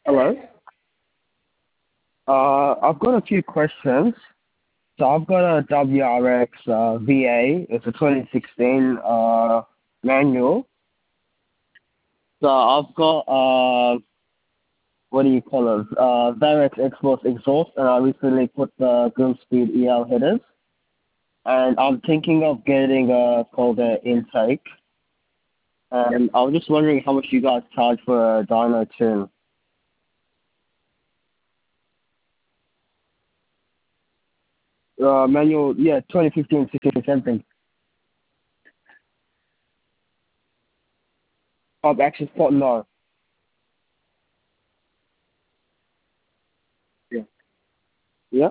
Hello. I've got a few questions. So I've got a WRX VA. It's a 2016 manual. So I've got what do you call it? Varex Exports exhaust, and I recently put the Grimspeed EL headers. And I'm thinking of getting a colder intake. And I was just wondering how much you guys charge for a dyno tune. Manual, yeah, 2015, 16, something. I've actually thought no. Yeah. Yeah.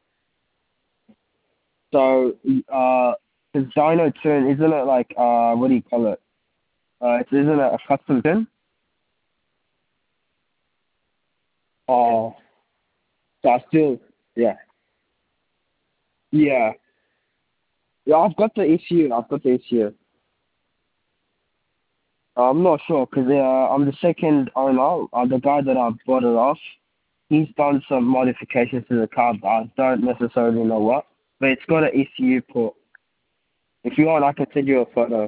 So, the dyno tune, isn't it like, what do you call it? Isn't it a custom tune? Oh, so I still, yeah. Yeah. Yeah, I've got the issue. I've got the issue. I'm not sure because I'm the second owner. The guy that I bought it off, he's done some modifications to the car, but I don't necessarily know what. But it's got an ECU port. If you want, I can send you a photo.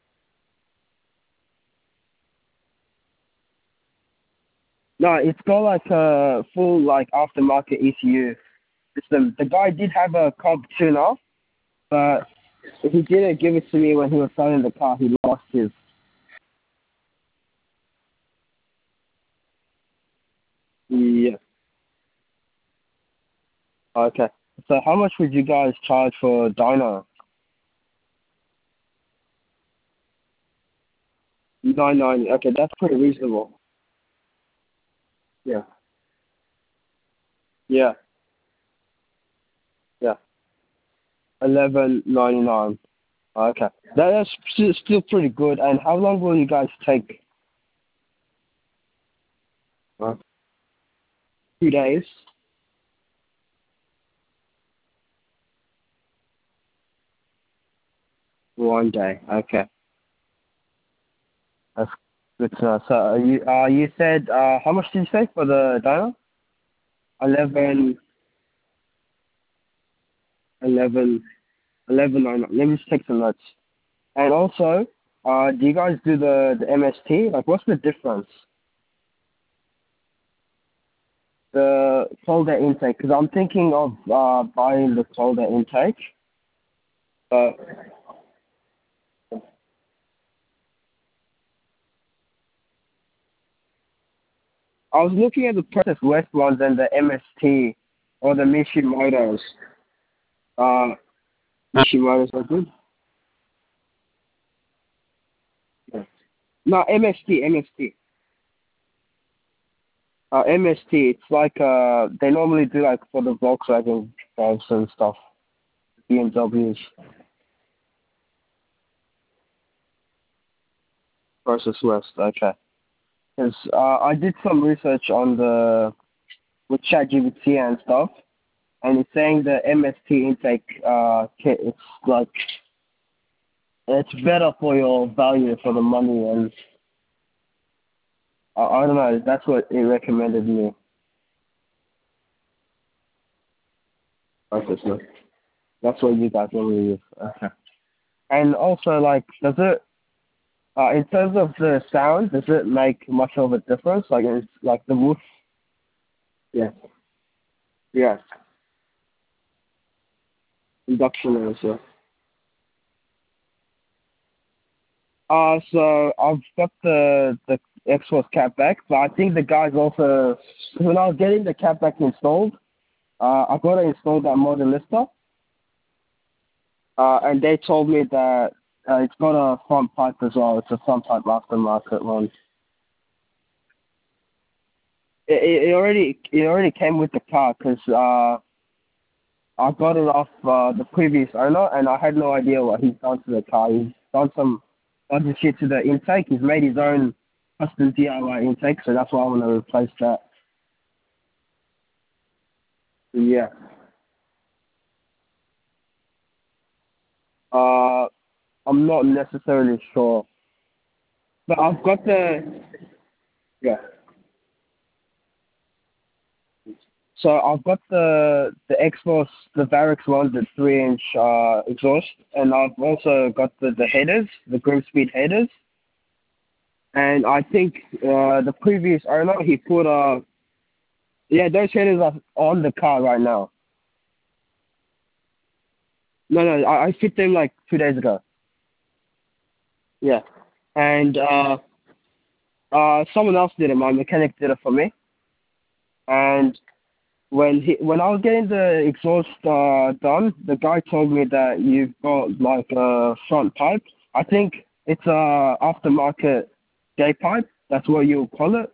No, it's got like a full like aftermarket ECU system. The guy did have a comp tuner, but he didn't give it to me when he was selling the car. He lost his. Yeah. Okay. So how much would you guys charge for dyno? 990. Okay, that's pretty reasonable. Yeah. Yeah. Yeah. 1199. Okay. That's still pretty good. And how long will you guys take? 2 days. 1 day. Okay. That's good to know. So you said how much did you say for the dyno? 11, 11, 1199. Let me just take some notes. And also, do you guys do the MST? Like, what's the difference? The folder intake, because I'm thinking of buying the folder intake. But I was looking at the Process West ones and the MST or the Mishimoto's. Uh, Mishimoto's are good. Yeah. No, MST, MST. MST, it's like they normally do like for the Volkswagen cars and stuff, BMWs. Process West, okay. Because I did some research on the with ChatGPT and stuff, and it's saying the MST intake kit, it's like it's better for your value for the money, and I don't know, that's what it recommended me. Okay, so that's what you guys normally use. Okay. And also, like, does it in terms of the sound, does it make much of a difference? Like, it's like the woof. Yeah. Yes. Induction also. So I've got the Xbox cat back, but I think the guys also when I was getting the cat back installed, I got to install that model lister, and they told me that it's got a front pipe as well. It's a front pipe aftermarket one. It already came with the car because I got it off the previous owner, and I had no idea what he's done to the car. He's done some other shit to the intake. He's made his own custom DIY intake, so that's why I want to replace that. Yeah. Uh, I'm not necessarily sure, but I've got the yeah. So I've got the Xbox, the Varex one, the 3-inch exhaust, and I've also got the headers, the Grimspeed headers. And I think the previous owner, he put yeah, those headers are on the car right now. No, no, I fit them like 2 days ago. Yeah, and someone else did it. My mechanic did it for me. And when I was getting the exhaust done, the guy told me that you've got like a front pipe. I think it's a aftermarket J pipe. That's what you call it.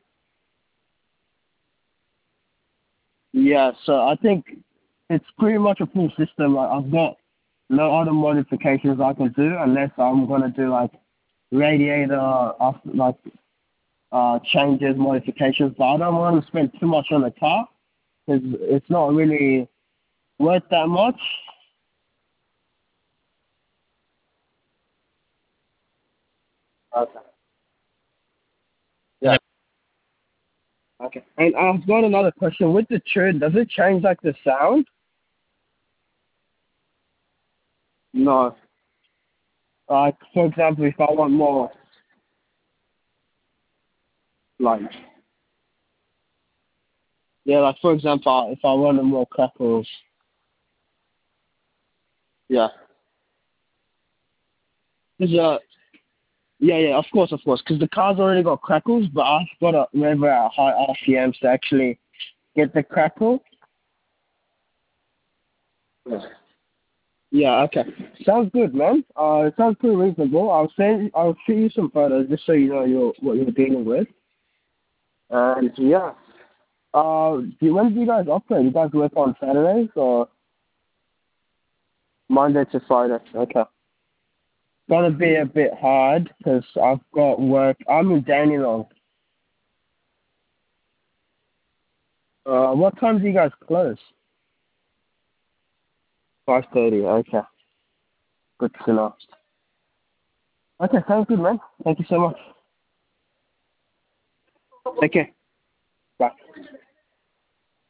Yeah, so I think it's pretty much a full system. Like, I've got no other modifications I can do unless I'm gonna do like radiator after like changes, modifications. But I don't want to spend too much on the car because it's not really worth that much. Okay. Yeah. Okay. And I've got another question. With the tune, does it change like the sound? No. Like for example, if I want more, like yeah, like for example, if I wanted more crackles, yeah. 'Cause, yeah, yeah, of course, because the car's already got crackles, but I've got to rev at high RPMs to actually get the crackle. Yeah. Yeah, okay. Sounds good, man. It sounds pretty reasonable. I'll shoot you some photos just so you know what you're dealing with. And yeah. When do you guys operate? You guys work on Saturdays or Monday to Friday? Okay. Gonna be a bit hard because I've got work. I'm in Dandenong. What time do you guys close? 5:30. Okay. Good to know. Okay, sounds good, man. Thank you so much. Take care. Bye.